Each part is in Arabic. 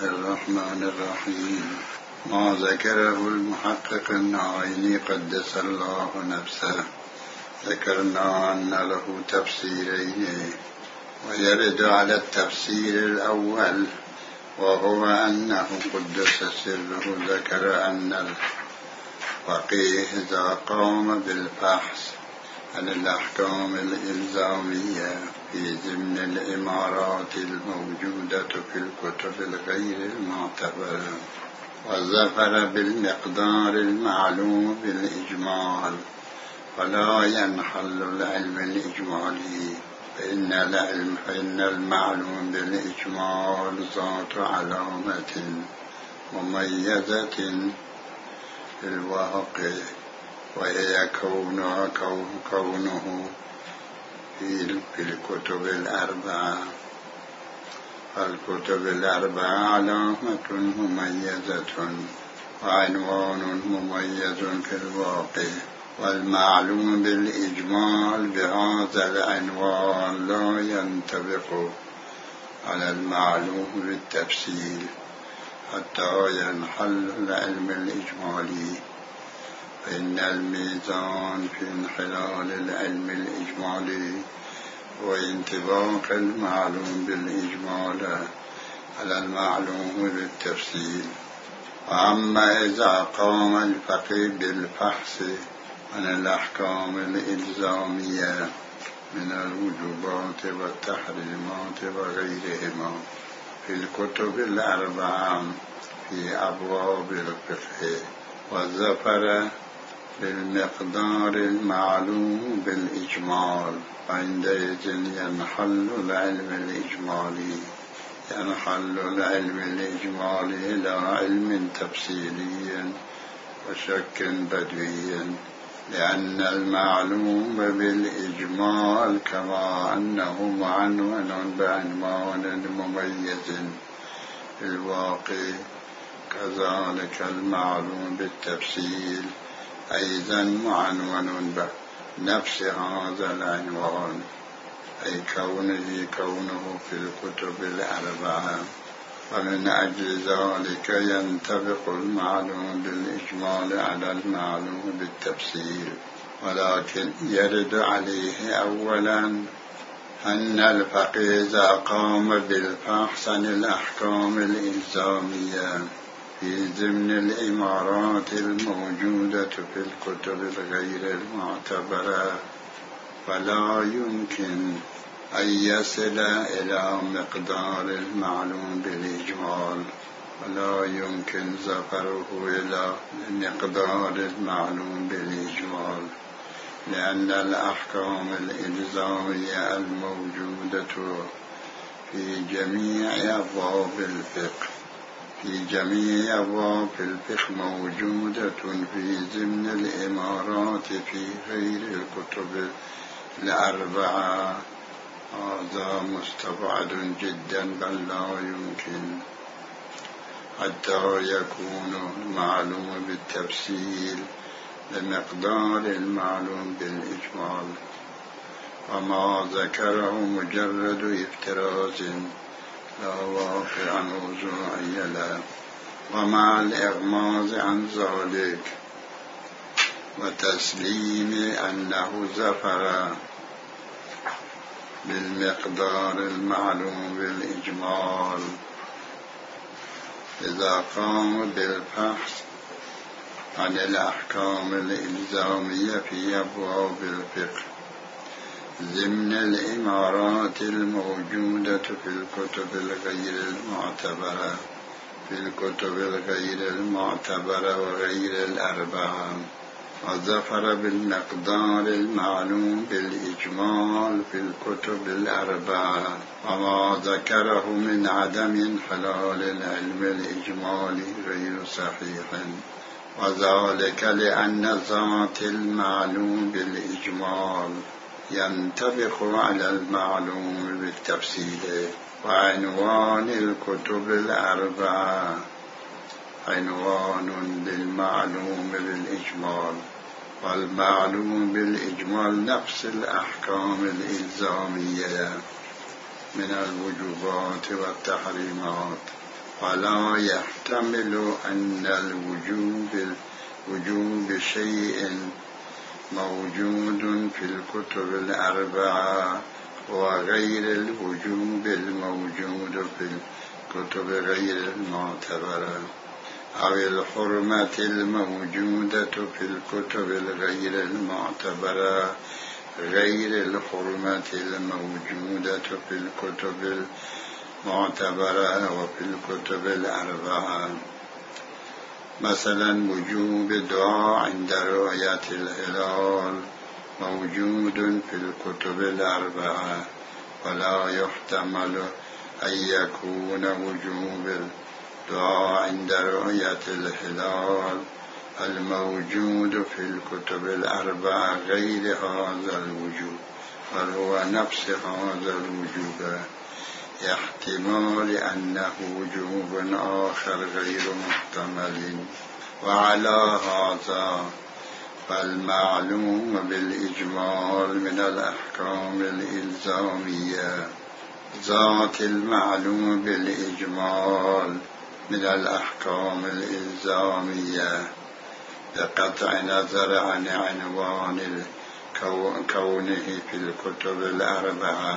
الرحمن الرحيم. ما ذكره المحقق النعيني قدس الله نفسه ذكرنا أن له تفسيرين، ويرد على التفسير الأول وهو أنه قدس سره ذكر أن الفقيه إذا قام بالبحث عن الأحكام الإلزامية في ضمن الإمارات الموجودة في الكتب الغير المعتبرة وظفر بالمقدار المعلوم بالإجمال فلا ينحل العلم الإجمالي، فإن المعلوم بالإجمال ذات علامة مميزة في الواقع، وهي كونه في الكتب الأربعة. الكتب الأربعة علامة مميزة وعنوان مميز في الواقع، والمعلوم بالإجمال بهذا العنوان لا ينطبق على المعلوم بالتفصيل حتى ينحل العلم الإجمالي، فإن الميزان في انحلال العلم الإجمالي وانطباق المعلوم بالإجمال على المعلوم بالتفصيل. وأما إذا قام الفقيه بالبحث عن الأحكام الإلزامية من الوجوبات والتحريمات وغيرهما في الكتب الأربعة في أبواب الفقه وظفر بالمقدار المعلوم بالإجمال، عندئذ ينحل العلم الإجمالي إلى علم تفصيلي وشك بدوي، لأن المعلوم بالإجمال كما أنه معنون بعنوان مميز في الواقع، كذلك المعلوم بالتفصيل أيضا معنون بنفس هذا العنوان، أي كونه في الكتب الأربعة. ومن أجل ذلك ينطبق المعلوم بالإجمال على المعلوم بالتفصيل، ولكن يرد عليه أولا أن الفقيه إذا قام بالبحث عن الأحكام الإلزامية في ضمن الإمارات الموجودة في الكتب الغير المعتبرة فلا يمكن أن يصل إلى مقدار المعلوم بالإجمال، ولا يمكن ظفره إلى مقدار المعلوم بالإجمال، لأن الأحكام الإلزامية الموجودة في جميع أبواب الفقه موجودة في ضمن الإمارات في غير الكتب الأربعة. هذا مستبعد جدا، بل لا يمكن حتى يكون المعلوم بالتفصيل بمقدار المعلوم بالإجمال، وما ذكره مجرد افتراض لا واقع موضوعي له. ومع الإغماض عن ذلك وتسليم أنه ظفر بالمقدار المعلوم بالإجمال إذا قام بالبحث عن الأحكام الإلزامية في أبواب الفقه ضمن الإمارات الموجودة في الكتب الغير المعتبرة وغير الأربعة، وظفر بالمقدار المعلوم بالإجمال في الكتب الأربعة، وما ذكره من عدم انحلال العلم الإجمالي غير صحيح، وذلك لأن ذات المعلوم بالإجمال ينطبق على المعلوم بالتفصيل، وعنوان الكتب الأربعة عنوان للمعلوم بالإجمال، والمعلوم بالإجمال نفس الأحكام الإلزامية من الوجوبات والتحريمات ولا يحتمل أن وجوب شيء موجود في الكتب الأربعة وغير الوجوب الموجود في الكتب غير المعتبرة، أو الحرمة الموجودة في الكتب الغير المعتبرة غير الحرمة الموجودة في الكتب المعتبرة وفي الكتب الأربعة. مثلا وجوب الدعاء عند رؤية الهلال موجود في الكتب الأربعة، ولا يحتمل أن يكون وجوب الدعاء عند رؤية الهلال الموجود في الكتب الأربعة غير هذا الوجوب، بل هو نفس هذا الوجوب، احتمال أنه وجوب آخر غير محتمل. وعلى هذا فالمعلوم بالإجمال من الأحكام الإلزامية ذات المعلوم بالإجمال من الأحكام الإلزامية بقطع نظر عن عنوان كونه في الكتب الأربعة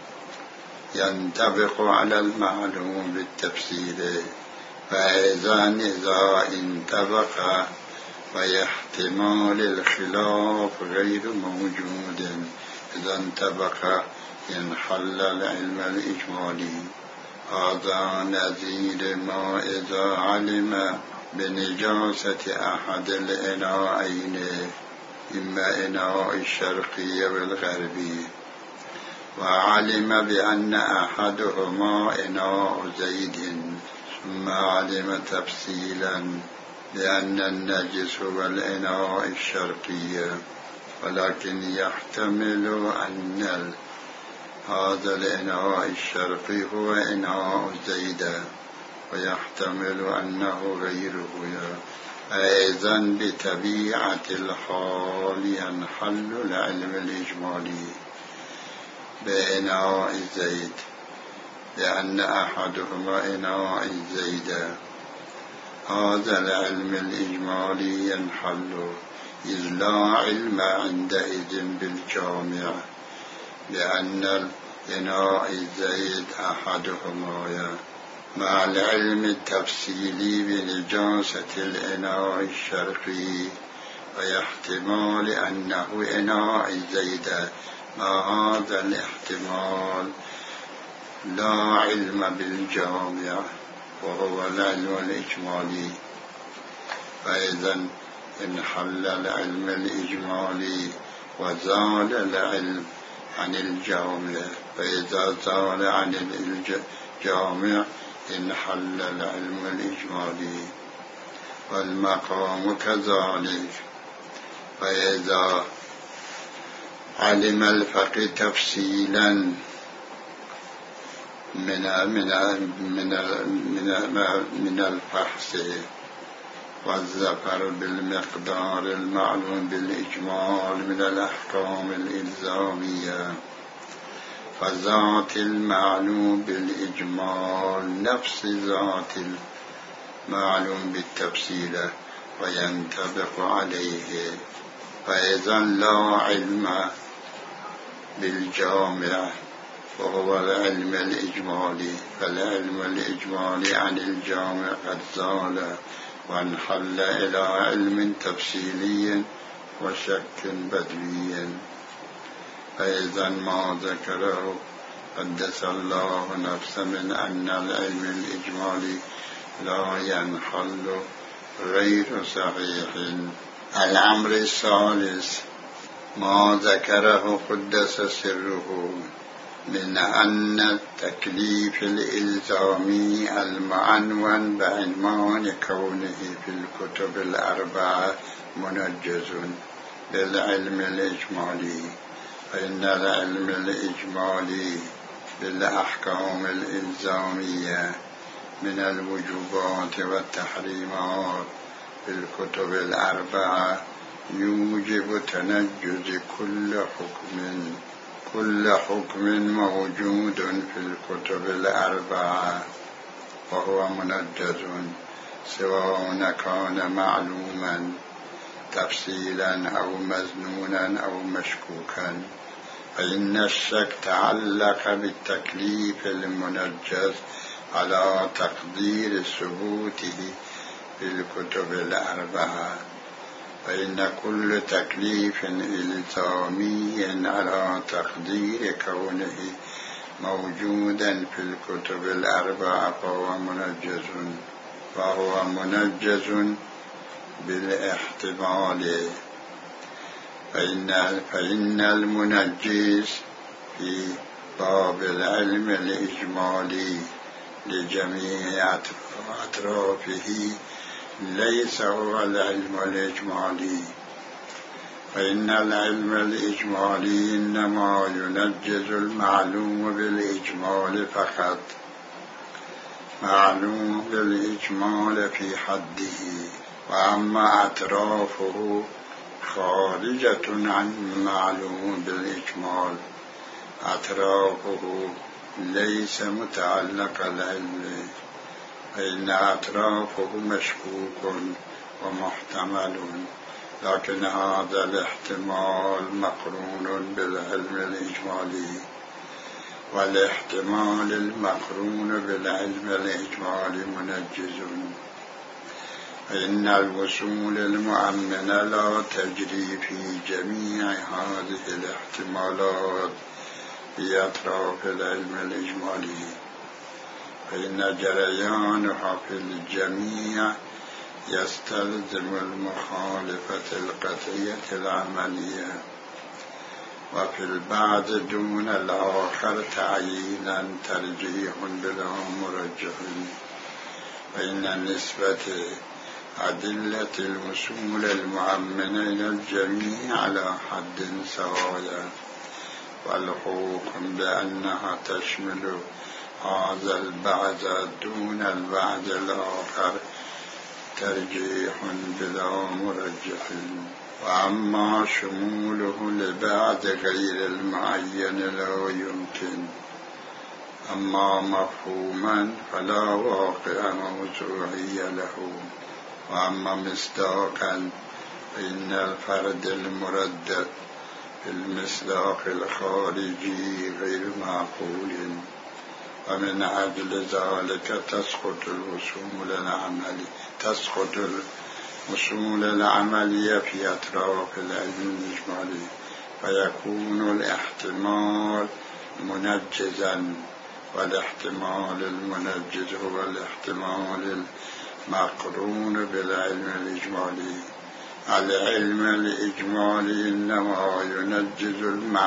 ينطبق على المعلوم بالتفسير، فإذا انطبق فاحتمال الخلاف غير موجود، إذا انطبق ينحل العلم الإجمالي. هذا نظير ما إذا علم بنجاسة أحد الإناءين، إما إناء الشرقي والغربي، وعلم بأن أحدهما إناء زيد، ثم علم تفصيلا بأن النجس هو الإناء الشرقي، ولكن يحتمل أن هذا الإناء الشرقي هو إناء زيد، ويحتمل أنه غيره. أيضا بطبيعة الحال ينحل العلم الإجمالي بإناء زيد، لأن أحدهما إناء زيد. هذا العلم الإجمالي ينحل، إذ لا علم عندئذ بالجامع، لأن الإناء الزيد أحدهما، مع العلم التفصيلي بنجاسة الإناء الشرقي ويحتمال أنه إناء زيد. مع هذا الاحتمال لا علم بالجامع وهو العلم الإجمالي، فإذا انحل العلم الإجمالي وزال العلم عن الجامع، فإذا زال عن الجامع انحل العلم الإجمالي. والمقام كذلك، فإذا علم الفقه تفصيلا من الفحص والظفر بالمقدار المعلوم بالإجمال من الأحكام الإلزامية، فذات المعلوم بالإجمال نفس ذات المعلوم بالتفصيل وينطبق عليه، فإذا لا علم بالجامع وهو العلم الإجمالي، فالعلم الإجمالي عن الجامع قد زال وانحل إلى علم تفصيلي وشك بدوي. فإذا ما ذكره قدس الله نفسه من أن العلم الإجمالي لا ينحل غير صحيح. الأمر الثالث ما ذكره قدس سره من أن التكليف الإلزامي المعنون بعنوان كونه في الكتب الأربعة منجز بالعلم الإجمالي، فإن العلم الإجمالي بالأحكام الإلزامية من الوجوبات والتحريمات في الكتب الأربعة يوجب تنجز كل حكم موجود في الكتب الأربعة، وهو منجز سواء كان معلوما تفصيلا أو مظنونا أو مشكوكا، فإن الشك تعلق بالتكليف المنجز على تقدير ثبوته في الكتب الأربعة، فإن كل تكليف إلزامي على تقدير كونه موجودا في الكتب الأربعة فهو منجز بالاحتمال، فإن المنجز في باب العلم الإجمالي لجميع أطرافه ليس هو العلم الإجمالي، فإن العلم الإجمالي إنما ينجز المعلوم بالإجمال فقط، معلوم بالإجمال في حده، وأما أطرافه خارجة عن معلوم بالإجمال، أطرافه ليس متعلق العلم، فإن أطرافه مشكوك ومحتمل، لكن هذا الاحتمال مقرون بالعلم الإجمالي، والاحتمال المقرون بالعلم الإجمالي منجز، فإن الوصول المؤمنة لا تجري في جميع هذه الاحتمالات في أطراف العلم الإجمالي، فإن جريانها في الجميع يستلزم المخالفة القطعية العملية، وفي البعض دون الآخر تعيينا ترجيح بلا مرجح، فإن نسبة أدلة الوصول المؤمنة إلى الجميع على حد سواء، والحكم بأنها تشمل هذا البعض دون البعض الآخر ترجيح بلا مرجح، وأما شموله لبعض غير المعين لا يمكن، أما مفهوما فلا واقع موضوعي له، وأما مصداقا فإن الفرد المردد في المصداق الخارجي غير معقول، ومن أجل ذلك تسقط الوصول العملية في أطراف العلم الإجمالي، فيكون الاحتمال منجزا، والاحتمال المنجز هو الاحتمال المقرون بالعلم الإجمالي. العلم الإجمالي إنما ينجز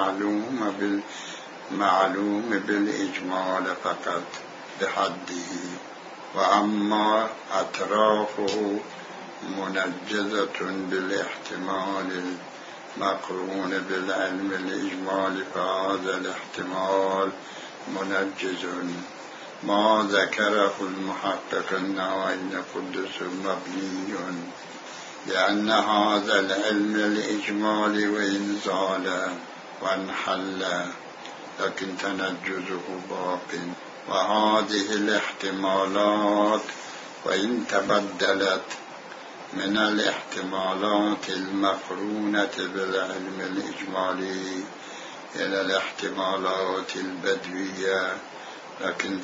المعلوم بالإجمال فقط بحده، وأما أطرافه منجزة بالاحتمال المقرون بالعلم الإجمالي، فهذا الاحتمال منجز. ما ذكره المحقق النووي قدس مبني، لأن هذا العلم الإجمالي وإن زال وانحل لكن تنجزه باق، وهذه الاحتمالات وإن تبدلت من الاحتمالات المقرونة بالعلم الإجمالي إلى الاحتمالات البدوية لكن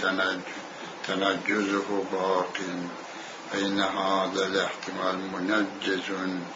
تنجزه باق، فإن هذا الاحتمال منجز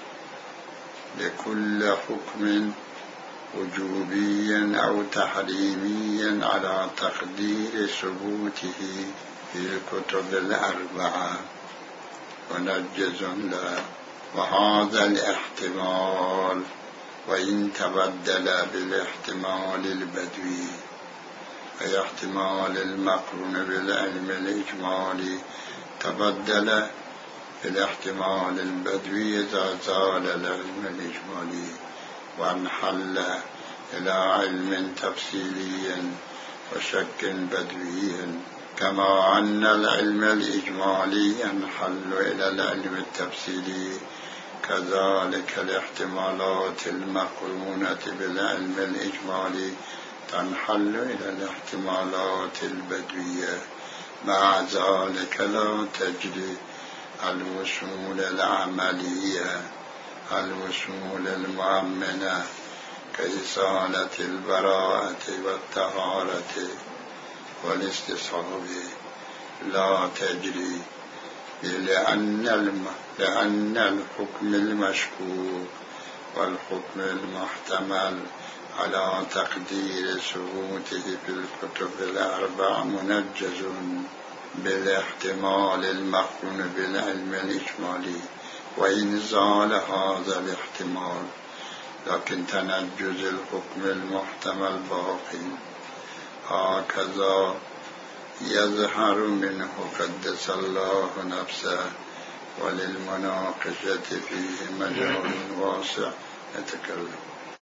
لكل حكم وجوبي أو تحريمي على تقدير ثبوته في الكتب الأربعة منجز له، وهذا الاحتمال وإن تبدل بالاحتمال البدوي أي احتمال المقرون بالعلم الإجمالي تبدل بالاحتمال البدوي إذا زال العلم الإجمالي وانحل إلى علم تفصيلي وشك بدوي، كما أن العلم الإجمالي ينحل إلى العلم التفصيلي، كذلك الاحتمالات المقرونة بالعلم الإجمالي تنحل إلى الاحتمالات البدوية، مع ذلك لا تجري الوصول العملية الوصول المؤمنة كإصالة البراءة والطهارة والاستصحاب لا تجري، لأن الحكم المشكوك والحكم المحتمل على تقدير ثبوته في الكتب الأربع منجز بالاحتمال المقرون بالعلم الإجمالي، وإن زال هذا الاحتمال لكن تنجز الحكم المحتمل باقي. هكذا يظهر منه قدس الله نفسه، وللمناقشة فيه مجال واسع. نتكلم.